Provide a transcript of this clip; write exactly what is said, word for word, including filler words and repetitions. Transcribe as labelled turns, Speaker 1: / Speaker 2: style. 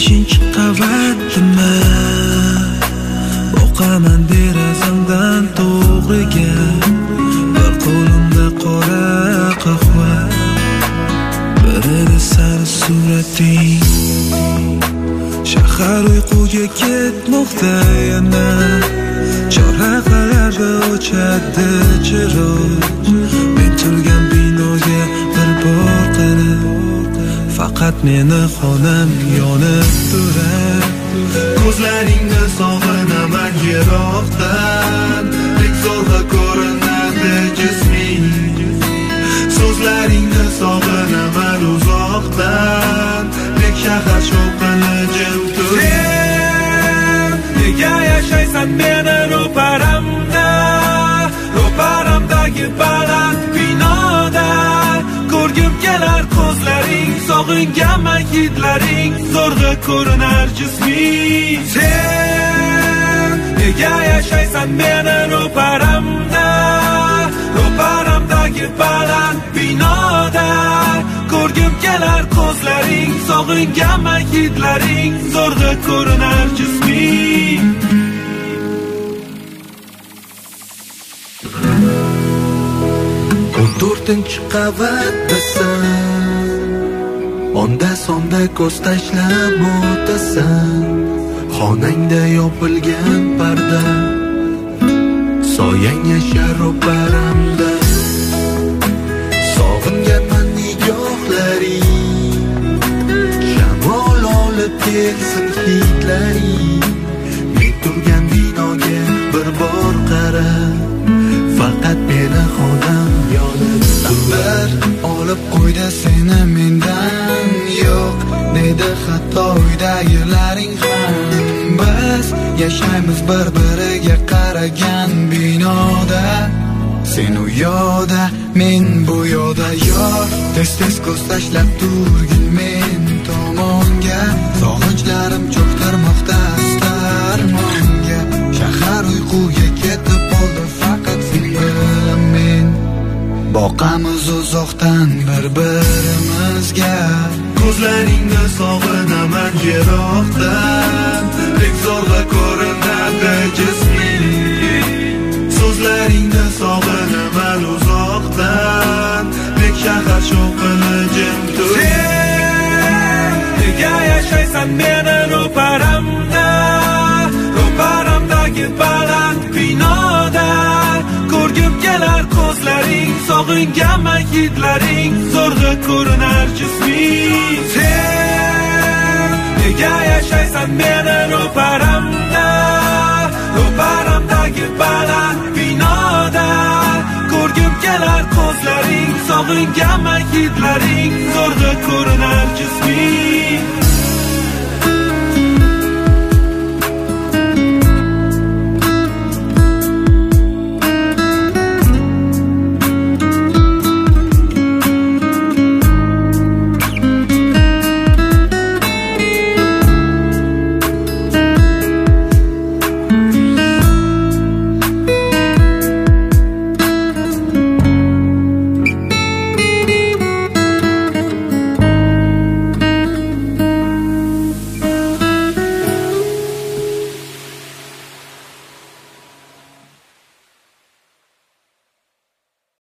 Speaker 1: beshinchi qavatdimi, boqaman derazamdan to'g'riga. Bir qo'limda qora qahva, birida sari surating. Shahar uyquga ketmoqda yana, chorrahalarda o'chadi chiroq. Men turgan binoga bir bor qara, faqat meni xonam yonib turar. Ko'zlaringni sog'inaman yiroqdan, lek zo'rg'a ko'rinadi jisming. So'zlaringni sog'inaman uzoqdan, lek shahar shovqini jim turar. Sen nega yashaysan meni ro'paramda, ro'paramdagi baland binoda. Ko'rgim kelar ko'zlaring, sog'inganman hidlaring, zo'rg'a ko'rinar jisming. Sen nega yashaysan meni ro'paramda, ro'paramdagi baland binoda. Ko'rgim kelar ko'zlaring, sog'inganman hidlaring, zo'rg'a ko'rinar jisming.
Speaker 2: o'n to'rtinchi qavatdasan, onda sonda ko'z tashlab o'tasan. Xonangda yopilgan parda, soyang yashar ro'paramda. Sog'inganman nigohlaring, shamol olib kelsin hidlaring. Men turgan binoga bir bor qara, faqat meni xonam yonib turar. Olib qo'yda seni mendan yo'q, dedi hatto uydagilaring ham. Biz yashaymiz bir-biriga qaragan binoda. Sen u yoqda, men bu yoqda yor. Tez-tez ko'z tashlab turgin men tomonga. Sog'inchlarim cho'ktirmoqda astarmonga. Shahar uyquga ketib oldi, faqat sen bilan men boqamiz uzoqdan bir-birimizga.
Speaker 1: Ko'zlaringni sog'inaman yiroqdan, lek zo'rg'a ko'rinadi jisming. So'zlaringni sog'inaman uzoqdan, lek shahar shovqini jim turar. Sen nega yashaysan meni ro'paramda, ro'paramdagi baland binoda. Ko'rgim kelar ko'zlaring, sog'inganman hidlaring, zo'rg'a ko'rinar jisming. Sen nega yashaysan meni ro'paramda, ro'paramdagi baland binoda. Ko'rgim kelar ko'zlaring, sog'inganman hidlaring, zo'rg'a ko'rinar jisming.